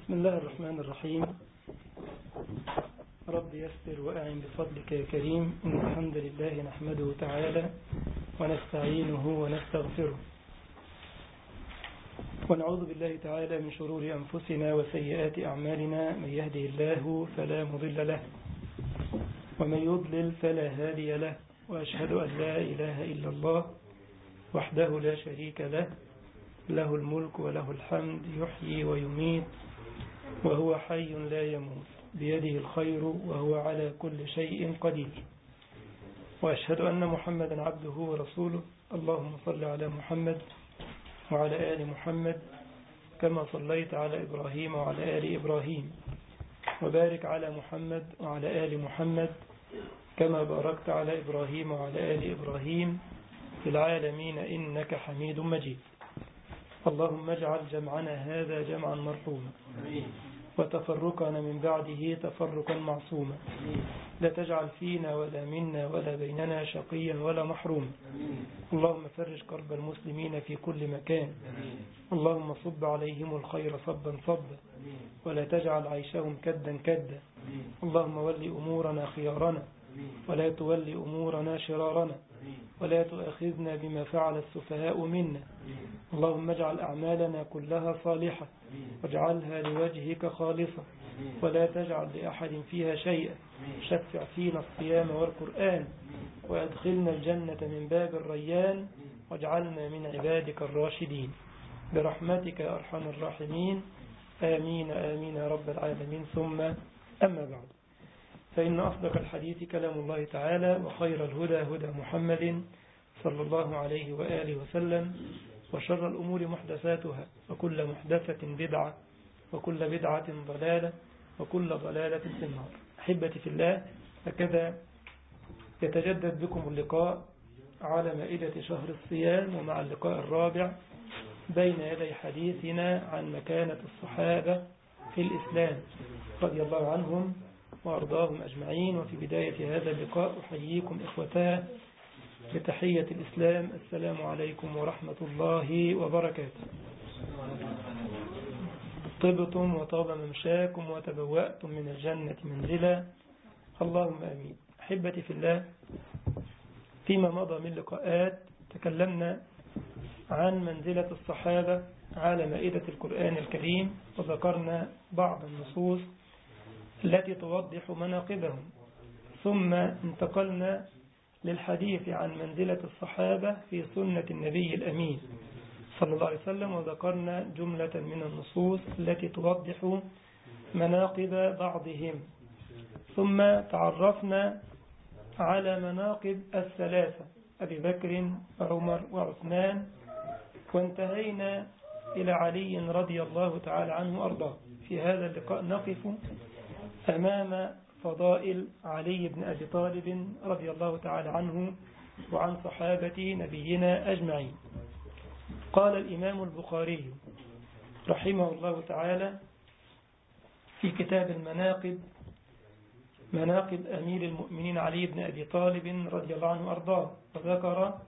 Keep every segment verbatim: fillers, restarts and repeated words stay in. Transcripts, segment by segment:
بسم الله الرحمن الرحيم. رب يسر وأعن بفضلك يا كريم. إن الحمد لله نحمده تعالى ونستعينه ونستغفره ونعوذ بالله تعالى من شرور أنفسنا وسيئات أعمالنا. من يهده الله فلا مضل له ومن يضلل فلا هادي له، وأشهد أن لا إله إلا الله وحده لا شريك له، له الملك وله الحمد، يحيي ويميت وهو حي لا يموت، بيده الخير وهو على كل شيء قدير. وأشهد أن محمدا عبده ورسوله. اللهم صل على محمد وعلى آل محمد كما صليت على إبراهيم وعلى آل إبراهيم، وبارك على محمد وعلى آل محمد كما باركت على إبراهيم وعلى آل إبراهيم في العالمين إنك حميد مجيد. اللهم اجعل جمعنا هذا جمعا مرحوما وتفرقنا من بعده تفرقا معصوما، لا تجعل فينا ولا منا ولا بيننا شقيا ولا محروما. اللهم فرج كرب المسلمين في كل مكان. اللهم صب عليهم الخير صبا صبا ولا تجعل عيشهم كدا كدا. اللهم ول أمورنا خيارنا ولا تول أمورنا شرارنا، ولا تؤاخذنا بما فعل السفهاء منا. اللهم اجعل أعمالنا كلها صالحة واجعلها لوجهك خالصة، ولا تجعل لأحد فيها شيئا. شفع فينا الصيام والقرآن وأدخلنا الجنة من باب الريان، واجعلنا من عبادك الراشدين برحمتك يا أرحم الراحمين. آمين آمين يا رب العالمين. ثم أما بعد، فإن أصدق الحديث كلام الله تعالى، وخير الهدى هدى محمد صلى الله عليه وآله وسلم، وشر الأمور محدثاتها، وكل محدثة بدعة، وكل بدعة ضلالة، وكل ضلالة في النار. أحبتي في الله، هكذا يتجدد بكم اللقاء على مائدة شهر الصيام، ومع اللقاء الرابع بين يدي حديثنا عن مكانة الصحابة في الإسلام رضي الله عنهم وأرضاهم أجمعين. وفي بداية هذا اللقاء أحييكم إخوتاه بتحية الإسلام: السلام عليكم ورحمة الله وبركاته. طبتم وطاب ممشاكم وتبوأتم من الجنة منزلا، اللهم آمين. أحبتي في الله، فيما مضى من لقاءات تكلمنا عن منزلة الصحابة على مائدة القرآن الكريم، وذكرنا بعض النصوص التي توضح مناقبهم، ثم انتقلنا للحديث عن منزلة الصحابة في سنة النبي الأمين صلى الله عليه وسلم، وذكرنا جملة من النصوص التي توضح مناقب بعضهم، ثم تعرفنا على مناقب الثلاثة: أبي بكر وعمر وعثمان، وانتهينا إلى علي رضي الله تعالى عنه وأرضاه. في هذا اللقاء نقف أمام فضائل علي بن أبي طالب رضي الله تعالى عنه وعن صحابة نبينا أجمعين. قال الإمام البخاري رحمه الله تعالى في كتاب المناقب: مناقب أمير المؤمنين علي بن أبي طالب رضي الله عنه وأرضاه، وذكر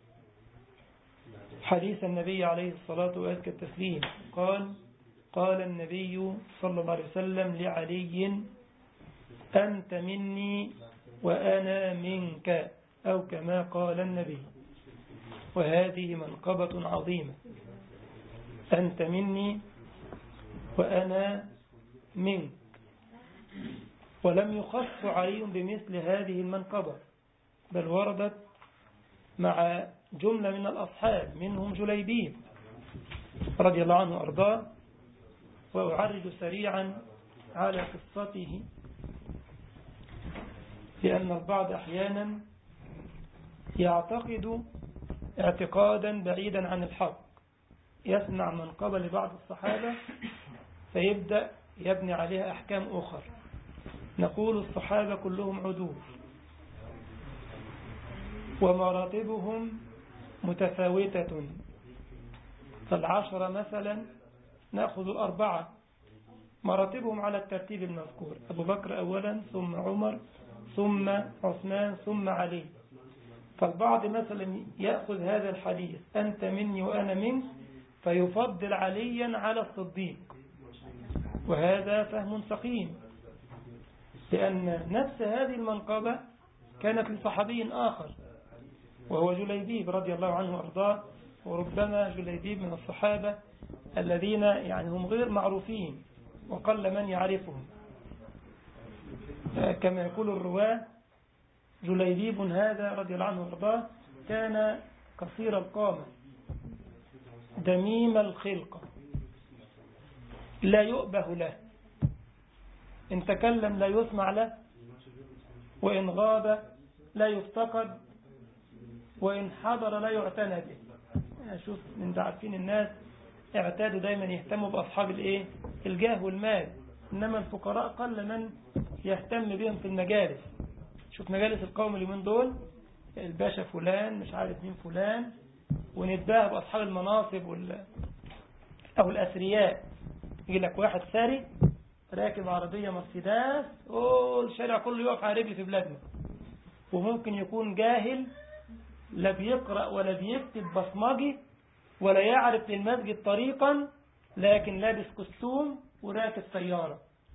حديث النبي عليه الصلاة وأزكى التسليم. قال: قال النبي صلى الله عليه وسلم لعلي: أنت مني وأنا منك، أو كما قال النبي. وهذه منقبة عظيمة: أنت مني وأنا منك. ولم يخص علي بمثل هذه المنقبة، بل وردت مع جملة من الأصحاب، منهم جليبيب رضي الله عنه وأرضاه. وأعرج سريعا على قصته، لأن البعض أحيانا يعتقد اعتقادا بعيدا عن الحق، يسمع منقبة لبعض الصحابة فيبدأ يبني عليها أحكام أخرى. نقول الصحابة كلهم عدول، ومراتبهم متفاوتة. فالعشرة مثلا نأخذ الأربعة، مراتبهم على الترتيب المذكور: أبو بكر أولا، ثم عمر، ثم عثمان، ثم علي. فالبعض مثلا يأخذ هذا الحديث: أنت مني وأنا منك، فيفضل عليا على الصديق، وهذا فهم سقيم، لأن نفس هذه المنقبة كانت لصحابي آخر وهو جليبيب رضي الله عنه وأرضاه. وربما جليبيب من الصحابة الذين يعني هم غير معروفين وقل من يعرفهم، كما يقول الرواة جليبيب هذا رضي الله عنه وأرضاه كان قصير القامة دميم الخلقة لا يؤبه له، إن تكلم لا يسمع له، وإن غاب لا يفتقد، وإن حضر لا يعتنى به. شوف من عارفين الناس اعتادوا دايما يهتموا بأصحاب الايه الجاه والمال، إنما الفقراء قل من يهتم بهم في المجالس. شوف مجالس القوم اللي من دول الباشا فلان مش عارف مين فلان، ونتباهى بأصحاب المناصب وال... أو الأثرياء. يجي لك واحد ثري راكب عربية مرسيدس والشارع كله يقف على رجل في بلادنا، وممكن يكون جاهل لا بيقرأ ولا بيكتب بصمجي ولا يعرف للمسجد طريقا، لكن لابس كستوم وراكب سيارة،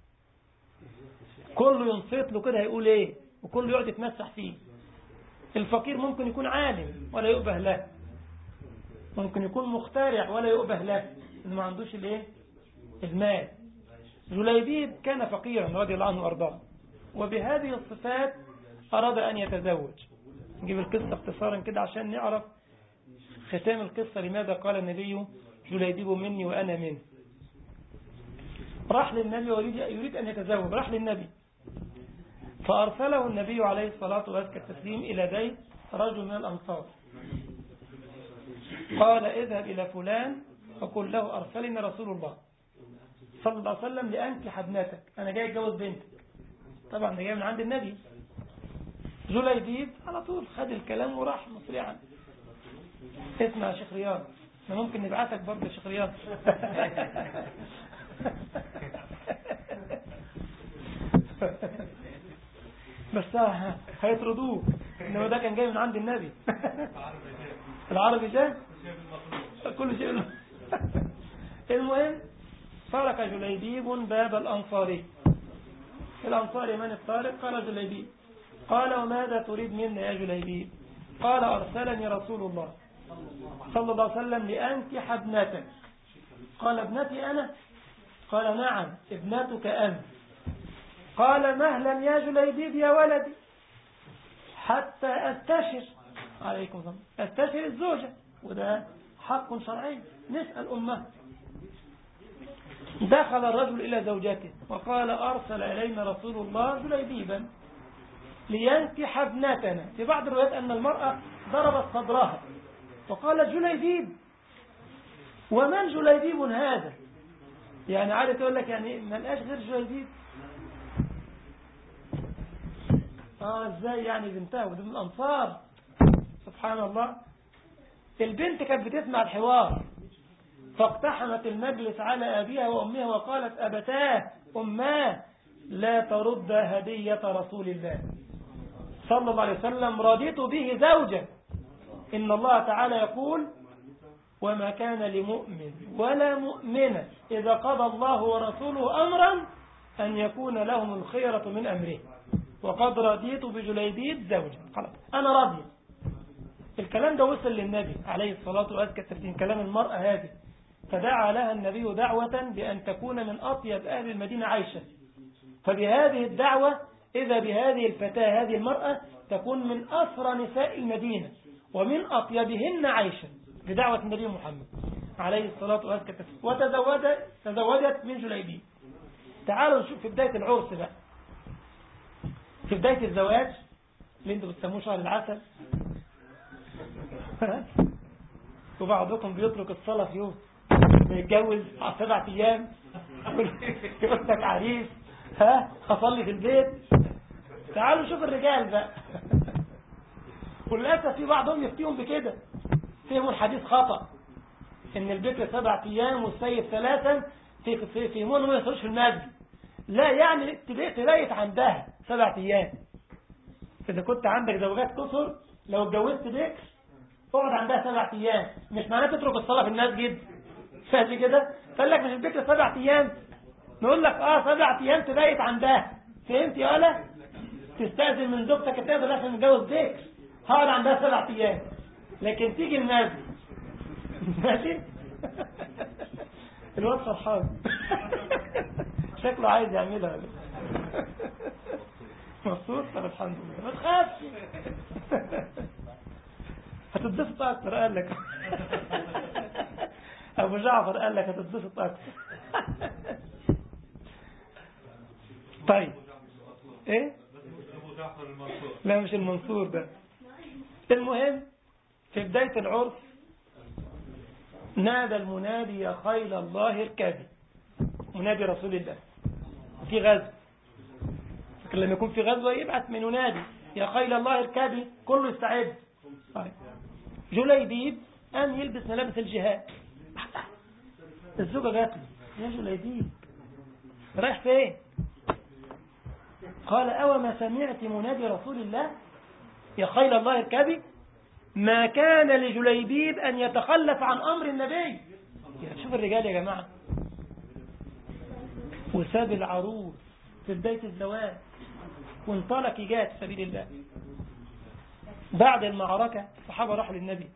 كله ينصت له كده هيقول ايه، وكله يقعد يتمسح فيه. الفقير ممكن يكون عالم ولا يؤبه له، ممكن يكون مخترع ولا يؤبه له، إنه ما عندوش الايه المال. جليبيب كان فقيرا رضي الله عنه وارضاه، وبهذه الصفات أراد أن يتزوج. نجيب القصة اختصارا كده عشان نعرف ختام القصة لماذا قال النبي جليبيب مني وأنا منه. راح للنبي ويريد أن يتزوج، راح للنبي فأرسله النبي عليه الصلاة والتسليم إلى بيت رجل من الأنصار، قال اذهب إلى فلان فقل له أرسلني رسول الله صلى الله عليه وسلم لأنكح ابنتك، أنا جاي أتجوز بنتك. طبعا ده جاي من عند النبي. جليبيب على طول خد الكلام وراح مسرعا. اسمع يا شيخ رياض، احنا ممكن نبعثك برضه يا شيخ رياض. بس هيطردوه، انما ده كان جاي من عند النبي. العربي ده كل شيء. المهم ترك جليبيب باب الأنصاري. الأنصاري من الطارق؟ قال جليبيب. قال وماذا تريد منا يا جليبيب؟ قال أرسلني رسول الله صلى الله عليه وسلم لأنكح ابنتك. قال ابنتي أنا؟ قال نعم ابنتك أنت. قال مهلا يا جليبيب يا ولدي حتى أستشر عليكم السلام أستشر الزوجة، وده حق شرعي نسأل أمه. دخل الرجل إلى زوجته وقال أرسل إلينا رسول الله جليبيبا لينكح ابنتنا. في بعض الروايات أن المرأة ضربت صدرها وقال جليبيب. ومن جليبيب هذا؟ يعني عارف يقول لك يعني ما لقاش غير جليبيب. اه ازاي يعني بنتها ودي من الأنصار؟ سبحان الله. البنت كانت بتسمع الحوار فاقتحمت المجلس على أبيها وأمها وقالت أبتاه أماه لا ترد هدية رسول الله صلى الله عليه وسلم، رضيت به زوجا. إن الله تعالى يقول وما كان لمؤمن ولا مؤمنة إذا قضى الله ورسوله أمرا أن يكون لهم الخيرة من أمره وقد رضيت بجليبيب زوجا. خلاص أنا راضي. الكلام ده وصل للنبي عليه الصلاة والسلام، كلام المرأة هذه، فدعا لها النبي دعوة بأن تكون من أطيب أهل المدينة عيشة. فبهذه الدعوة إذا بهذه الفتاة هذه المرأة تكون من أسرى نساء المدينة ومن أطيبهن عيشة بدعوة النبي محمد عليه الصلاة والسلام، وتزوجت تزوجت من جليبيب. تعالوا نشوف في بداية العرس بقى، في بداية الزواج اللي انتوا بتسموه شهر العسل. وبعضكم بيترك الصلاة في يوم بيتجوز على سبعة أيام يقول لك عريس ها أصلي في البيت. تعالوا شوف الرجال بقى. وللأسف في بعضهم يفتيهم بكده، فهموا الحديث خطأ إن البكر سبعة أيام والسيد ثلاثا، في في فهمون ما يصيرش في المسجد. لا يعني تبيت عندها سبعة أيام. إذا كنت عندك زوجات كثر لو اتجوزت بكر اقعد عندها سبعة أيام، مش معناه تترك الصلاة في المسجد. فاهم كده؟ قال لك مش البكر سبعة أيام نقول لك اه سبع ايام تبيت عندها، فهمت يا ولا؟ تستأذن من زوجتك تقدر عشان نتجوز ذكر، هقعد عندها سبع ايام. لكن تيجي النبي ماشي الواد فرحان شكله عايز يعملها مبسوط. طب الحمد لله ما تخافش هتتبسط اكتر. قال لك ابو جعفر قال لك هتتبسط اكتر طيب ايه؟ لا مش المنصور ده. المهم في بداية العرس نادى المنادي يا خيل الله اركبي، منادي رسول الله في غزو. فكر لما يكون في غزوة يبعث من ينادي يا خيل الله اركبي، كله يستعد. طيب جليبيب أن يلبس ملابس الجهاد. الزوجة جات له يا جليبيب رايح فين؟ قال أو ما سمعت منادي رسول الله يا خيل الله اركبي؟ ما كان لجليبيب أن يتخلف عن أمر النبي. شوف الرجال يا جماعة، وساب العروس في بداية الزواج وانطلق جاء في سبيل الله. بعد المعركة الصحابة راحوا للنبي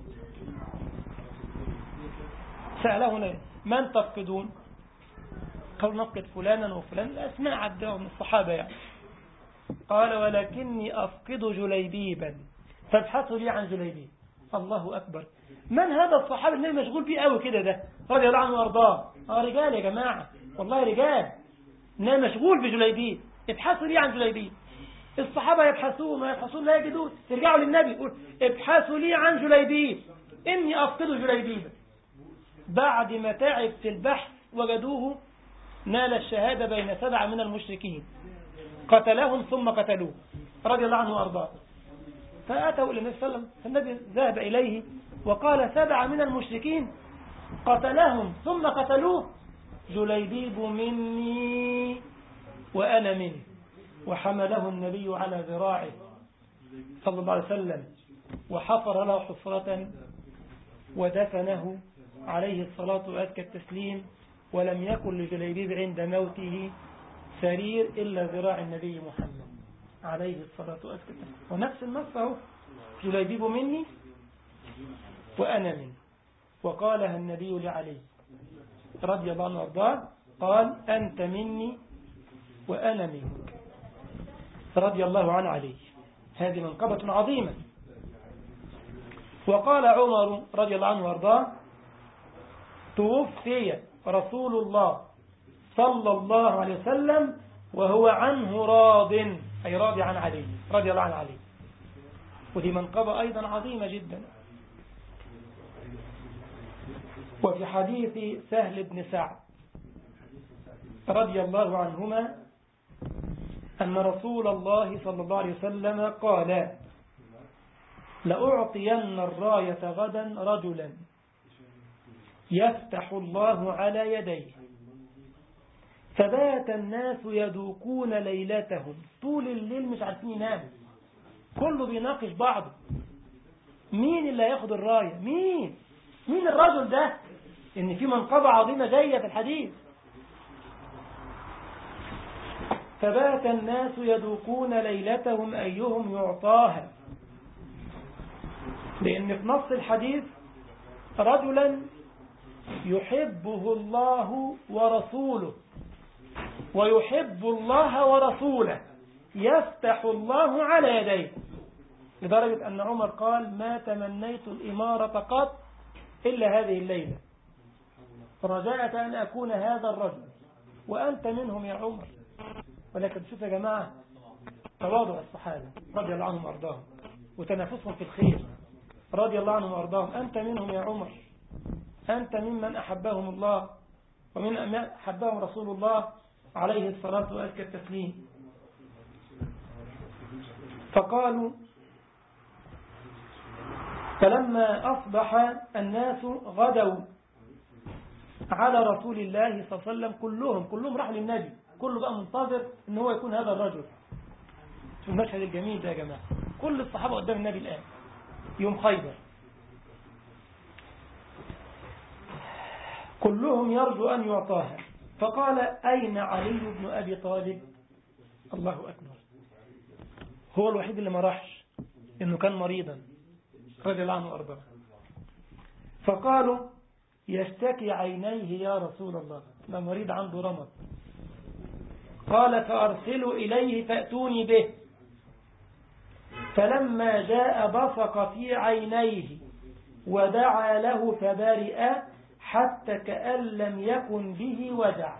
سأله من تفقدون؟ قالوا نفقد فلانا وفلان، الأسماء عدهم من الصحابة يعني. قال ولكني أفقد جليبيبا فابحثوا لي عن جليبيب. الله أكبر، من هذا الصحابي اللي مشغول بيه قوي كده ده رضي الله عنه وارضاه؟ اه رجال يا جماعة والله رجال، انه مشغول بجليبيب. ابحثوا لي عن جليبيب. الصحابة يبحثون ما يبحثون لا يجدون، يرجعوا للنبي يقول ابحثوا لي عن جليبيب إني أفقد جليبيبا. بعد ما تعب في البحث وجدوه، نال الشهادة بين سبعة من المشركين قتلهم ثم قتلوه رضي الله عنه وارضاه. فأتوا إلى النبي صلى الله عليه وسلم، فالنبي ذهب إليه وقال سبعة من المشركين قتلهم ثم قتلوه، جليبيب مني وأنا منه. وحمله النبي على ذراعه صلى الله عليه وسلم وحفر له حفرة ودفنه عليه الصلاة وأزكى التسليم. ولم يكن لجليبيب عند موته سرير إلا ذراع النبي محمد عليه الصلاة وأزكى التسليم. ونفس النص اهو، جليبيب مني وأنا منه. وقالها النبي لعلي رضي الله عنه وارضاه، قال أنت مني وأنا منك رضي الله عن علي. هذه منقبة عظيمة. وقال عمر رضي الله عنه وارضاه توفي رسول الله صلى الله عليه وسلم وهو عنه راض، أي راضي عن علي رضي الله عن علي. ودي منقبة أيضا عظيمة جدا. وفي حديث سهل بن سعد رضي الله عنهما أن رسول الله صلى الله عليه وسلم قال لأعطين الراية غدا رجلا يفتح الله على يديه. فبات الناس يدوكون ليلتهم، طول الليل مش عارفين يناموا، كله بيناقش بعضه مين اللي هياخد الراية، مين مين الرجل ده، إن في منقبة عظيمة جاية في الحديث. فبات الناس يدوكون ليلتهم أيهم يعطاها، لأن في نص الحديث رجلا يحبه الله ورسوله ويحب الله ورسوله يفتح الله على يديه، لدرجة أن عمر قال ما تمنيت الإمارة قط إلا هذه الليلة، رجعت أن أكون هذا الرجل وأنت منهم يا عمر. ولكن شوف يا جماعة تواضع الصحابة رضي الله عنهم وأرضاهم وتنافسهم في الخير رضي الله عنهم وأرضاهم. أنت منهم يا عمر، أنت ممن أحبهم الله ومن أحبهم رسول الله عليه الصلاة وأزكى التسليم. فقالوا فلما أصبح الناس غدوا على رسول الله صلى الله عليه وسلم كلهم كلهم راحوا للنبي، كله بقى منتظر ان هو يكون هذا الرجل. في المشهد الجميل ده يا جماعة، كل الصحابة قدام النبي الآن يوم خيبر، كلهم يرجو أن يعطاها. فقال أين علي بن أبي طالب؟ الله أكبر، هو الوحيد اللي ما راحش إنه كان مريضا رضي الله عنه وأرضاه. فقالوا يشتكي عينيه يا رسول الله، ده مريض عنده رمض. قال فأرسلوا إليه فأتوني به. فلما جاء بصق في عينيه ودعا له فبرئ حتى كأن لم يكن به وجع،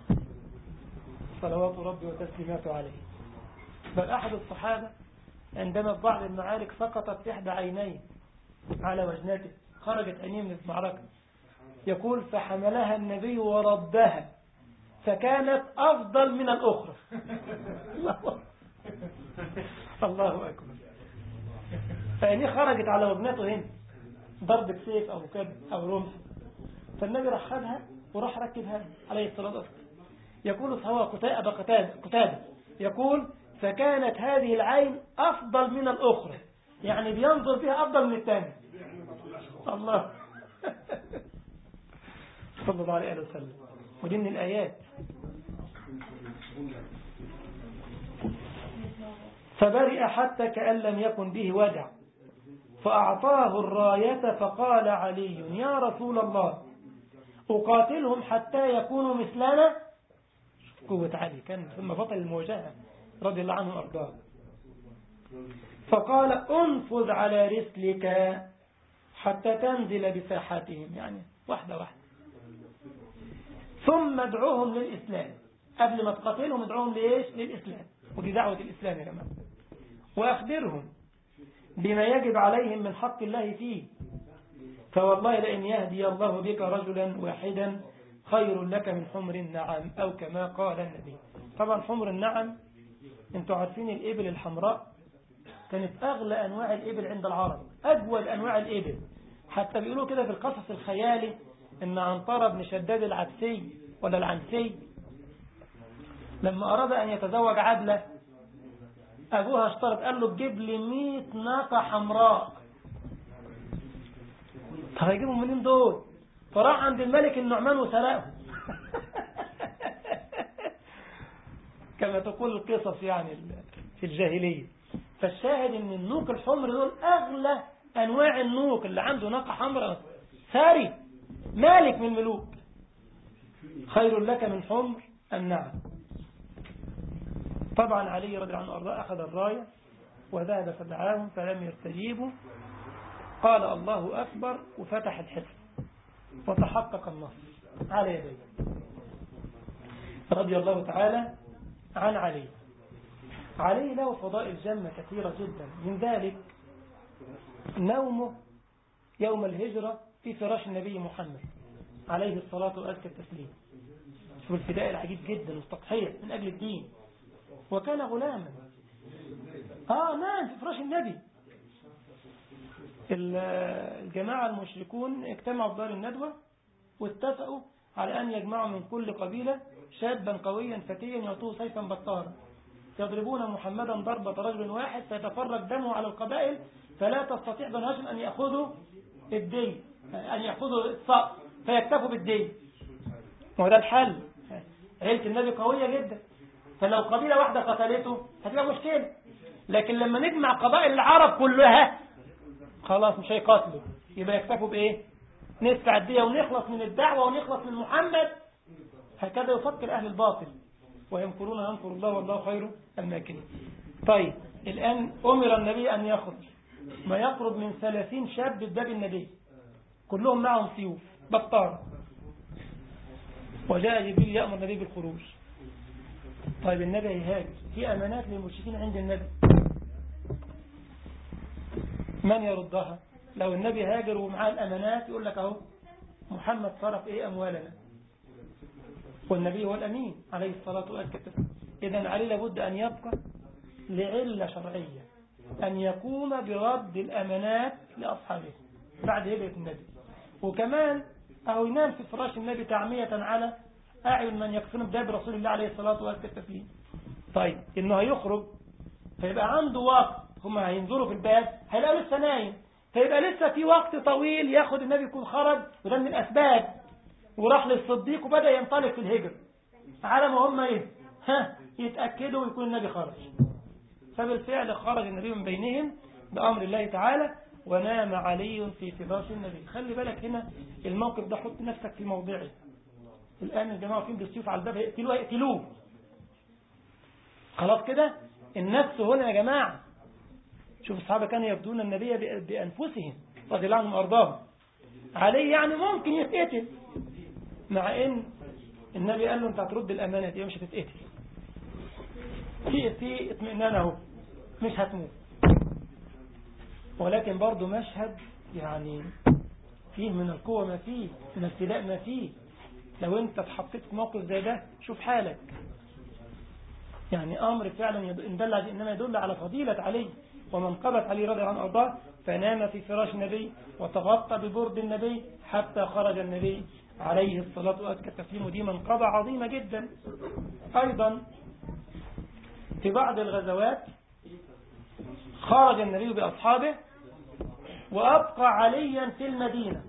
صلوات ربي وتسليماته عليه. بل أحد الصحابة عندما في بعض المعارك سقطت إحدى عينيه على وجنته، خرجت عينيه من المعركة، يقول فحملها النبي وردها فكانت أفضل من الأخرى. الله أكبر، فعينيه خرجت على وجنته هنا ضربة سيف أو كب أو رمح، فالنبي راح خدها وراح ركبها عليه الصلاة والسلام. يقول فهو قتادة قتادة يقول فكانت هذه العين أفضل من الأخرى، يعني بينظر فيها أفضل من الثاني. الله صلى الله عليه وسلم. ودي من الآيات. فبرئ حتى كأن لم يكن به وجع، فأعطاه الراية فقال علي يا رسول الله أقاتلهم حتى يكونوا مثلنا. قوة علي، كان ثم بطل المواجهة رضي الله عنه وأرضاه. فقال انفذ على رسلك حتى تنزل بساحاتهم، يعني واحدة واحدة، ثم ادعوهم للإسلام. قبل ما تقاتلهم ادعوهم لإيش؟ للإسلام، ودي دعوة الإسلام يا جماعة. وأخبرهم بما يجب عليهم من حق الله فيه، فوالله لئن يهدي الله بك رجلا واحدا خير لك من حمر النعم، أو كما قال النبي. طبعا حمر النعم انتوا عارفين الإبل الحمراء كانت أغلى أنواع الإبل عند العرب، أجود أنواع الإبل. حتى بيقولوا كده في القصص الخيالي إن عنترة بن شداد العدسي ولا العنسي لما أراد أن يتزوج عدلة، أبوها اشترط قال له تجيب لي مئة ناقة حمراء. هيجيبهم منين دول؟ فراح عند الملك النعمان وسرقهم. كما تقول القصص يعني في الجاهلية. فالشاهد ان النوق الحمر دول اغلى انواع النوق، اللي عنده ناقة حمراء ثري مالك من الملوك، خير لك من حمر النعم. طبعا علي رضي الله عنه وارضاه اخذ الراية وذهب فدعاهم فلم يستجيبوا. قال الله اكبر وفتح الحصن وتحقق النصر على يديه رضي الله تعالى عن علي. علي له فضائل جمة كثيرة جدا، من ذلك نومه يوم الهجرة في فراش النبي محمد عليه الصلاة وأزكى التسليم. شوف الفداء العجيب جدا والتضحية من أجل الدين. وكان غلاما آه نام في فراش النبي. الجماعة المشركون اجتمعوا في دار الندوة واتفقوا على أن يجمعوا من كل قبيلة شابا قويا فتيا يعطوه سيفا بطارا، يضربون محمدا ضربة رجل واحد فيتفرق دمه على القبائل، فلا تستطيع بنو هاشم أن يأخذوا الدين، أن يأخذوا الصقر فيكتفوا بالدين. وده الحل. عيلة النبي قوية جدا، فلو قبيلة واحدة قتلته هتبقى مشكلة. لكن لما نجمع قبائل العرب كلها خلاص مش هيقاتلوا، يبقى يكتفوا بإيه؟ ندفع الدية ونخلص من الدعوة ونخلص من محمد. هكذا يفكر أهل الباطل، ويمكرون ينكر الله والله خير الماكرين. طيب الآن أمر النبي أن يخرج، ما يقرب من ثلاثين شاب بباب النبي كلهم معهم سيوف بطارة، وجاء جبريل يأمر النبي بالخروج. طيب النبي هيهاجر، في أمانات للمشركين عند النبي، من يردها؟ لو النبي هاجر ومعاه الأمانات يقول لك أهو محمد صرف إيه أموالنا، والنبي هو الأمين عليه الصلاة والسلام. إذن علي لابد أن يبقى لعلة شرعية، أن يقوم برد الأمانات لأصحابه بعد هجرة النبي. وكمان أو ينام في فراش النبي تعمية على أعين من يكفرون بباب رسول الله عليه الصلاة والسلام. طيب إنه هيخرج فيبقى عنده وقت، هم هينظروا في الباب هيلاقوا لسه نايم، فيبقى لسه في وقت طويل ياخد النبي يكون خرج، وده من الأسباب. وراح للصديق وبدأ ينطلق في الهجر على ما هم ايه ها يتأكدوا ويكون النبي خرج. فبالفعل خرج النبي من بينهم بأمر الله تعالى، ونام علي في فراش النبي. خلي بالك هنا الموقف ده، حط نفسك في موضعه. الآن الجماعة واقفين بالسيوف على الباب، يقتلوه يقتلوه خلاص كده. النفس هنا يا جماعة، شوف الصحابة كانوا يفدون النبي بأنفسهم رضي الله عنهم وأرضاهم. عليه يعني ممكن يتقتل، مع ان النبي قال له انت هترد الامانه دي مش هتتقتل، في في اطمئنان اهو مش هتموت. ولكن برضه مشهد يعني فيه من القوه ما فيه، من الابتلاء ما فيه. لو انت اتحطيت في موقف زي ده شوف حالك. يعني امر فعلا يدل، انما يدل على فضيله علي ومنقبه علي رضي الله عنه وارضاه. فنام في فراش النبي وتغطى ببرد النبي حتى خرج النبي عليه الصلاة وأزكى التسليم. ودي منقبة عظيمة جدا. أيضا في بعض الغزوات خرج النبي بأصحابه وأبقى عليا في المدينة.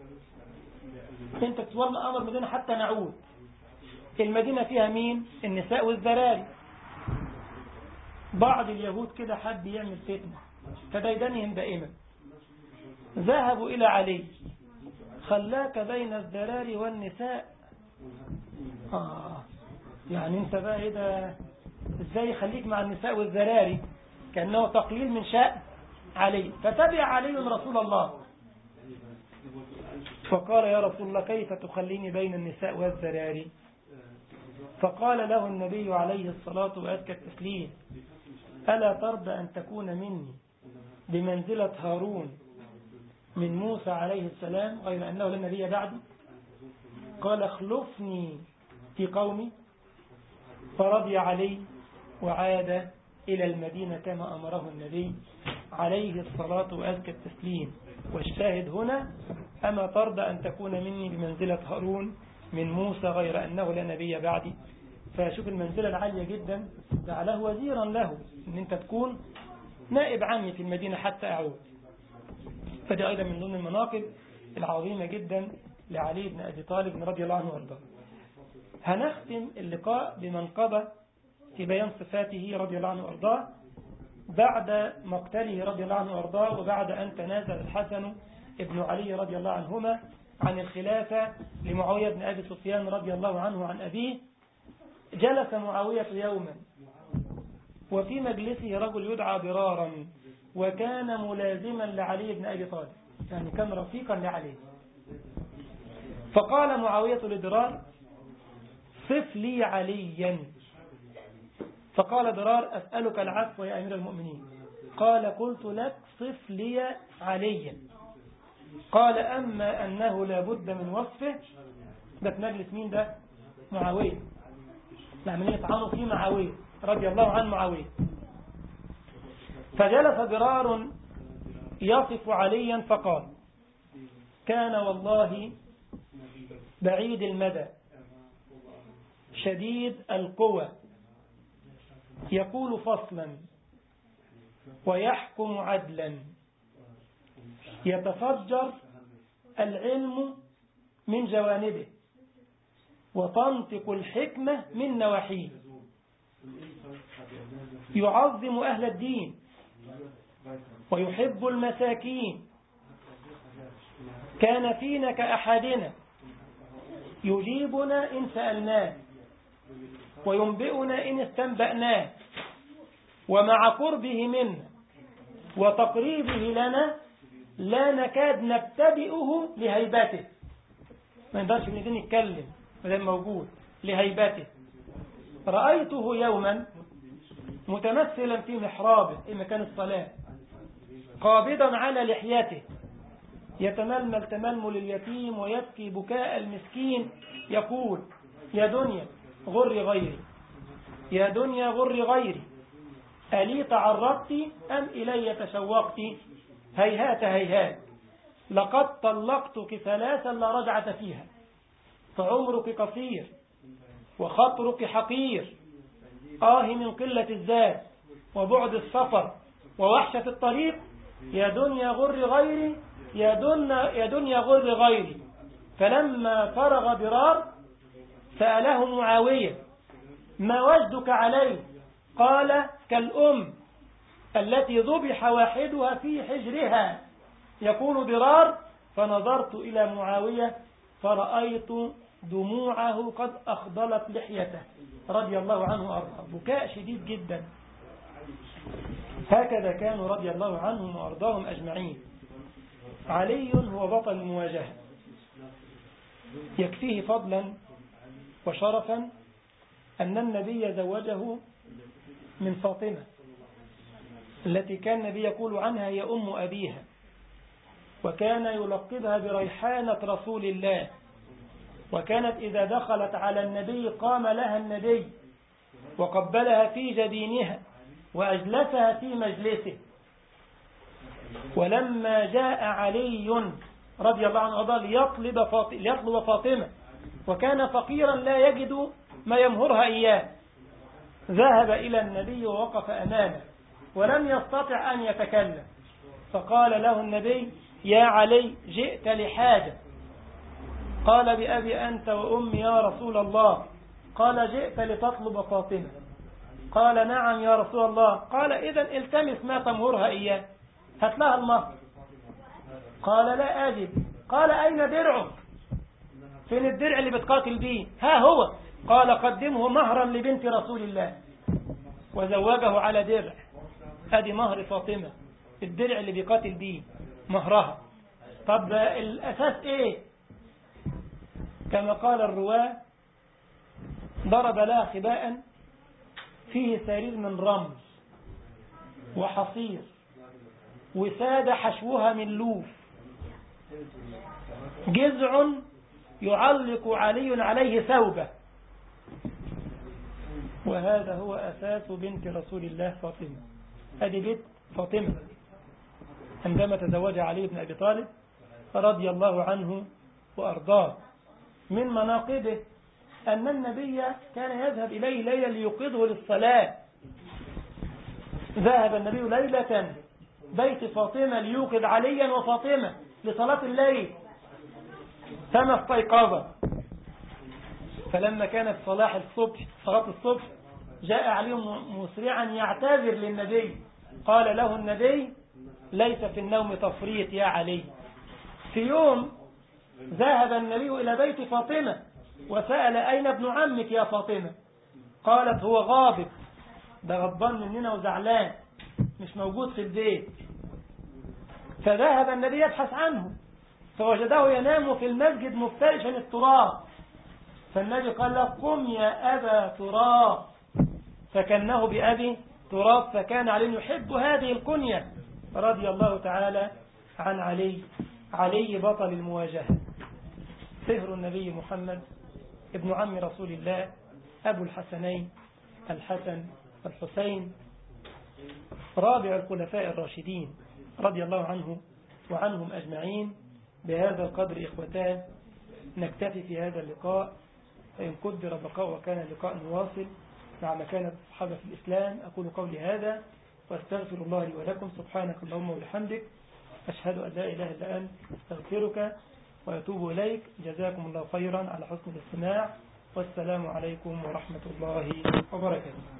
انت تتولى أمر مدينة حتى نعود. المدينة فيها مين؟ النساء والذراري. بعض اليهود كده حد يعمل فتنة كديدنهم دائما، ذهبوا إلى علي، خلاك بين الذراري والنساء. آه يعني انت بقى ايه ده، ازاي يخليك مع النساء والذراري؟ كأنه تقليل من شأن علي. فتبع علي رسول الله فقال يا رسول الله كيف تخليني بين النساء والذراري؟ فقال له النبي عليه الصلاة وأزكى التسليم ألا ترضى أن تكون مني بمنزلة هارون من موسى عليه السلام غير أنه لا نبي بعدي؟ قال اخلفني في قومي. فرضي علي وعاد إلى المدينة كما أمره النبي عليه الصلاة وأزكى التسليم. والشاهد هنا أما ترضى أن تكون مني بمنزلة هارون من موسى غير أنه لا نبي بعدي؟ فشوف المنزلة العالية جدا، جعله وزيرا له أن أنت تكون نائب عمي في المدينة حتى أعود. فدي أيضا من ضمن المناقب العظيمة جدا لعلي بن أبي طالب رضي الله عنه وارضاه. هنختم اللقاء بمنقبة في بيان صفاته رضي الله عنه وارضاه بعد مقتله رضي الله عنه وارضاه، وبعد أن تنازل الحسن ابن علي رضي الله عنهما عن الخلافة لمعاوية بن أبي سفيان رضي الله عنه عن أبيه. جلس معاوية يوما وفي مجلسه رجل يدعى ضرارا، وكان ملازما لعلي بن أبي طالب، يعني كان رفيقا لعلي. فقال معاوية لضرار صف لي عليا. فقال ضرار أسألك العفو يا أمير المؤمنين. قال قلت لك صف لي عليا. قال أما أنه لا بد من وصفه. ده في مجلس مين ده؟ معاوية. نعم يطعنوا في معاوية رضي الله عن معاوية. فجلس ضرار يصف عليا فقال كان والله بعيد المدى شديد القوى يقول فصلا ويحكم عدلا يتفجر العلم من جوانبه وتنطق الحكمة من نواحيه يعظم أهل الدين ويحب المساكين كان فينا كأحدنا يجيبنا إن سألناه وينبئنا إن استنبأناه ومع قربه منا وتقريبه لنا لا نكاد نبتدئه لهيبته. ما نقدرش بندين نتكلم ما دام موجود لهيبته. رأيته يوما متمثلا في محرابه في مكان الصلاة قابضا على لحيته يتململ تململ اليتيم ويبكي بكاء المسكين يقول يا دنيا غر غيري يا دنيا غر غيري ألي تعرضت أم إلي تشوقت هيهات هيهات لقد طلقتك ثلاثا لا رجعة فيها فعمرك قصير وخطرك حقير آه من قلة الزاد وبعد السفر ووحشة الطريق يا دنيا غر غيري يا دنيا, يا دنيا غر غيري فلما فرغ ضرار سأله معاوية ما وجدك عليه؟ قال كالأم التي ذبح واحدها في حجرها، يقول ضرار. فنظرت إلى معاوية فرأيت دموعه قد أخضلت لحيته رضي الله عنه وأرضاه، بكاء شديد جدا. هكذا كانوا رضي الله عنهم وأرضاهم أجمعين. علي هو بطل المواجهة، يكفيه فضلا وشرفا أن النبي زوجه من فاطمة التي كان النبي يقول عنها هي أم أبيها، وكان يلقبها بريحانة رسول الله، وكانت إذا دخلت على النبي قام لها النبي وقبلها في جبينها وأجلسها في مجلسه. ولما جاء علي رضي الله عنه وارضاه ليطلب فاطمة, ليطلب فاطمة وكان فقيرا لا يجد ما يمهرها إياه، ذهب إلى النبي ووقف أمامه ولم يستطع أن يتكلم، فقال له النبي يا علي جئت لحاجة؟ قال بأبي أنت وأمي يا رسول الله. قال جئت لتطلب فاطمة؟ قال نعم يا رسول الله. قال إذن التمس ما تمهرها إياه، هات لها المهر. قال لا أجد. قال أين درعك؟ فين الدرع اللي بتقاتل به؟ ها هو. قال قدمه مهرا لبنت رسول الله، وزوجه على درع. أدي مهر فاطمة، الدرع اللي بيقاتل به مهرها. طب الأساس إيه؟ كما قال الرواة ضرب لها خباء فيه سرير من رمل وحصير وساد حشوها من لوف، جذع يعلق علي عليه ثوبه، وهذا هو أساس بنت رسول الله فاطمة. هذه بنت فاطمة عندما تزوج علي بن أبي طالب رضي الله عنه وأرضاه. من مناقبه أن النبي كان يذهب إليه ليلا ليوقظه للصلاة. ذهب النبي ليلة بيت فاطمة ليوقظ عليا وفاطمة لصلاة الليل، فما استيقظ. فلما كانت صلاة الصبح صلاة الصبح جاء علي مسرعا يعتذر للنبي. قال له النبي ليس في النوم تفريط يا علي. في يوم ذهب النبي إلى بيت فاطمة وسأل أين ابن عمك يا فاطمة؟ قالت هو غاضب، ده غضبان مننا وزعلان مش موجود في البيت. فذهب النبي يبحث عنه فوجده ينام في المسجد مفترشا التراب. فالنبي قال له قم يا أبا تراب، فكنه بأبي تراب. فكان علي يحب هذه الكنية رضي الله تعالى عن علي. علي بطل المواجهة، سهر النبي محمد ابن عم رسول الله، أبو الحسنين الحسن والحسين، رابع الخلفاء الراشدين رضي الله عنه وعنهم أجمعين. بهذا القدر إخوتان نكتفي في هذا اللقاء، فإن قدر بقاء وكان اللقاء نواصل مع مكانة الصحابة في الإسلام. أقول قولي هذا وأستغفر الله لي ولكم. سبحانك اللهم وبحمدك، أشهد أن لا إله إلا أنت، أستغفرك وأتوب إليك. جزاكم الله خيرا على حسن الاستماع، والسلام عليكم ورحمة الله وبركاته.